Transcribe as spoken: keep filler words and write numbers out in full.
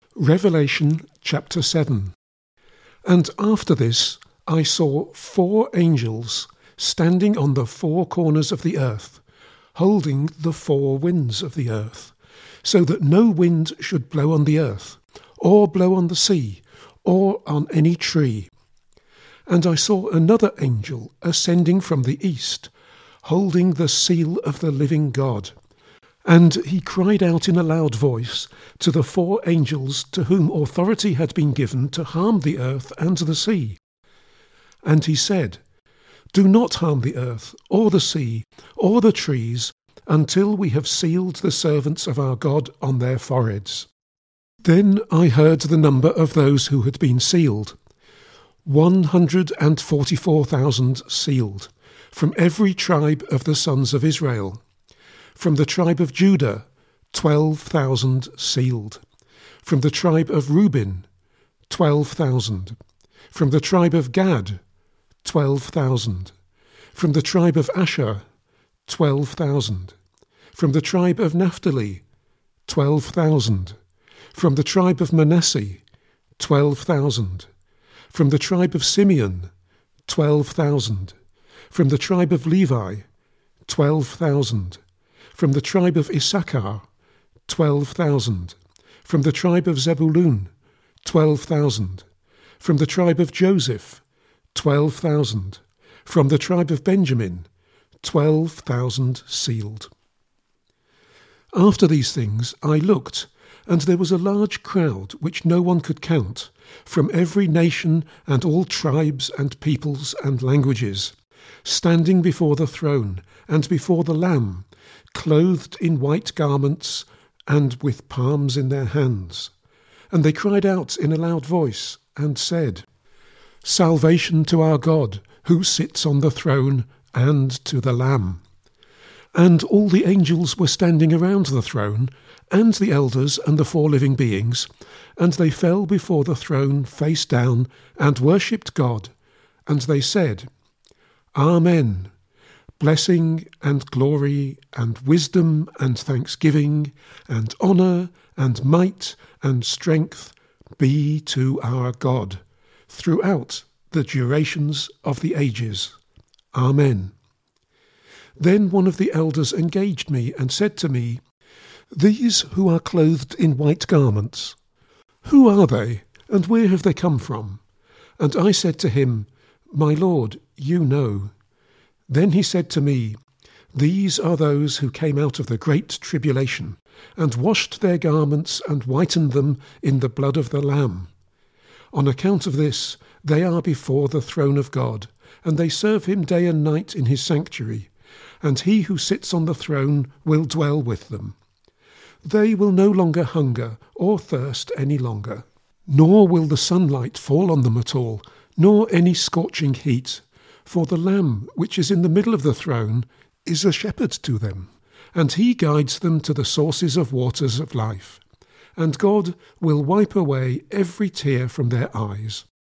Revelation chapter seven. And after this I saw four angels standing on the four corners of the earth, holding the four winds of the earth, so that no wind should blow on the earth, or blow on the sea, or on any tree. And I saw another angel ascending from the east, holding the seal of the living God. And he cried out in a loud voice to the four angels to whom authority had been given to harm the earth and the sea. And he said, Do not harm the earth, or the sea, or the trees, until we have sealed the servants of our God on their foreheads. Then I heard the number of those who had been sealed, one hundred and forty-four thousand sealed, from every tribe of the sons of Israel. From the tribe of Judah, twelve thousand sealed. From the tribe of Reuben, twelve thousand. From the tribe of Gad, twelve thousand. From the tribe of Asher, twelve thousand. From the tribe of Naphtali, twelve thousand. From the tribe of Manasseh, twelve thousand. From the tribe of Simeon, twelve thousand. From the tribe of Levi, twelve thousand. From the tribe of Issachar, twelve thousand. From the tribe of Zebulun, twelve thousand. From the tribe of Joseph, twelve thousand. From the tribe of Benjamin, twelve thousand sealed. After these things I looked, and there was a large crowd which no one could count, from every nation and all tribes and peoples and languages, standing before the throne and before the Lamb, clothed in white garments and with palms in their hands. And they cried out in a loud voice and said, Salvation to our God, who sits on the throne, and to the Lamb. And all the angels were standing around the throne, and the elders and the four living beings, and they fell before the throne face down, and worshipped God. And they said, Amen. Blessing and glory and wisdom and thanksgiving and honour and might and strength be to our God throughout the durations of the ages. Amen. Then one of the elders engaged me and said to me, These who are clothed in white garments, who are they, and where have they come from? And I said to him, My Lord, you know. Then he said to me, These are those who came out of the great tribulation, and washed their garments and whitened them in the blood of the Lamb. On account of this, they are before the throne of God, and they serve him day and night in his sanctuary, and he who sits on the throne will dwell with them. They will no longer hunger or thirst any longer, nor will the sunlight fall on them at all, nor any scorching heat. For the Lamb which is in the middle of the throne is a shepherd to them, and he guides them to the sources of waters of life. And God will wipe away every tear from their eyes.